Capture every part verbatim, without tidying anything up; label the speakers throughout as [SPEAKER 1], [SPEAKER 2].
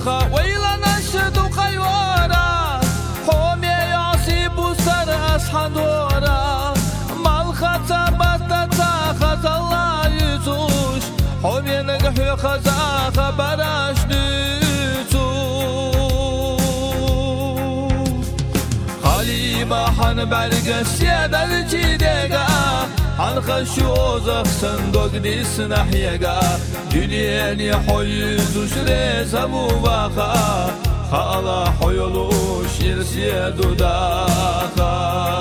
[SPEAKER 1] 河为了那十渡海远啊，后面要是不是的山多的，满河咋把它咋河咋拉一出，后面那个血河咋河把它是出。Halima han belge şeder çidega Han khashuzak sandog dis nahyega Dünyani hoyuz ushre sabu vaha Khala hoyulu shirsi dudaka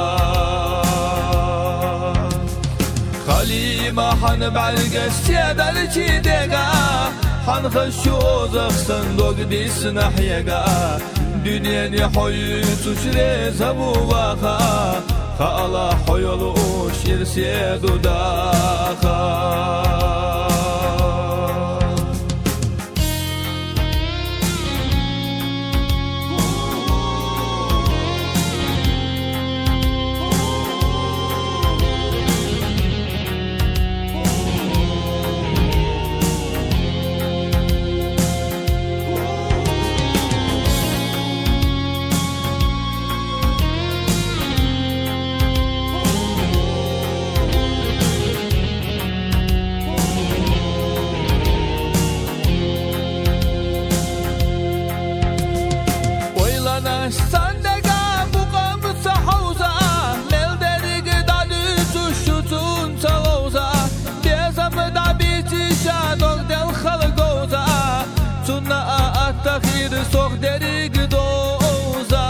[SPEAKER 1] Halima han belge şeder çidega Han khashuzak sandog dis nahyega Dünyani hoyuz ushre sabu vaha Khala hoyulu shirsi dudaka Sandega bukam sahauza Melderik dalı tuşutun çalauza Bezam da biti şadok del khalgoza Tunna at-takhir sok derik doza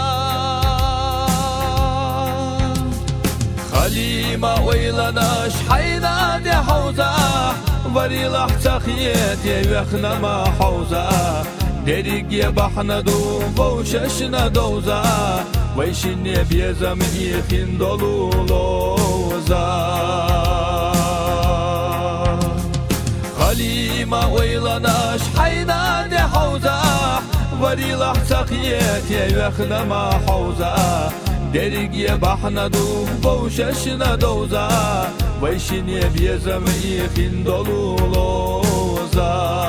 [SPEAKER 1] Halima oylanaş hayna de hauza Varilah takhiyet yekhna ma hauza Derik ye bahna du boşaşına doza Vayşinne bezam ihin dolu loza Halima oylanaş hayna de hauza Varilah takiyet ye vekhna ma hauza Derik ye bahna du boşaşına doza Vayşinne bezam ihin dolu loza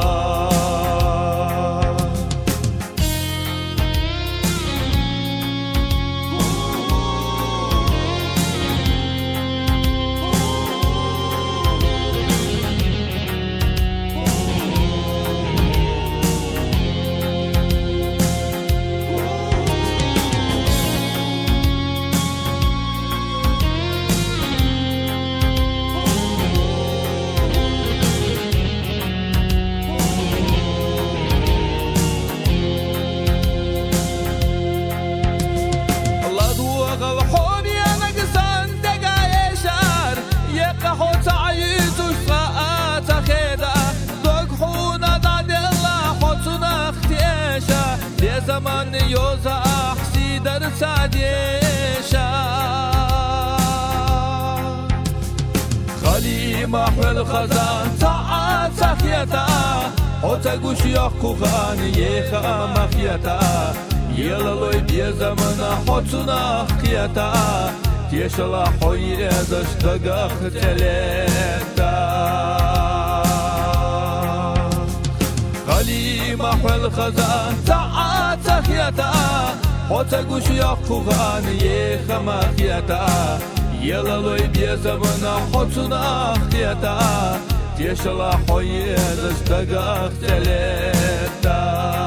[SPEAKER 1] Zaman yoza ahsi dar sadiyesha Halima hwel khazan ta'a sakhiyata Ota gush yakkuhan yekha makhiyata Yelaloy bir zamana hotuna khiyata Yeshala hoy ezash dagakh teleta Halima hwel khazan ta'a sakhiyata Ota gush yakkuhan yekha makhiyata Yelaloy bir zamana hotuna khiyata Yeshala hoy ezash dagakh teleta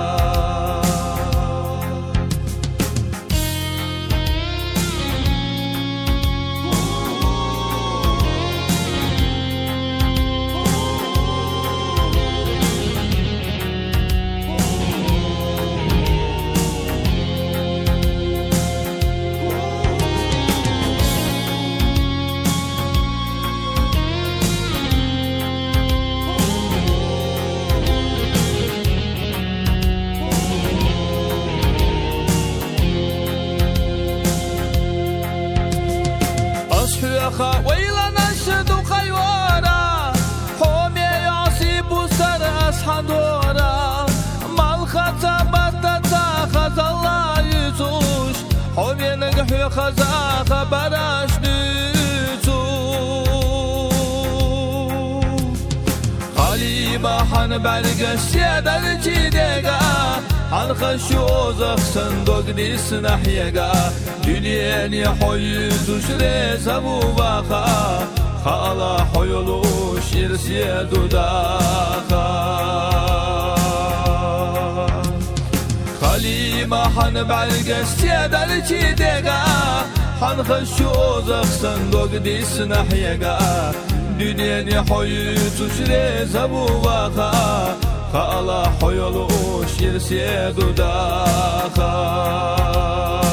[SPEAKER 1] ويلا نشد خيوارا هم يعصب سر أصحدورا مال خطبت تاخذ الله يزوش هم ينجح خزا خبرش نزوش Halima han belge siedar çidega Han khashu zakhsan dogdi snahyega Dünyeni hoyuz ushre zabu vaha Khala hoyulu shirsiye dudaha Kalima han belge siedar çidega Han khashu zakhsan dogdi snahyega Dünyeni hoyuz ushre zabu vaha Khala hoyulu shirsiye dudaha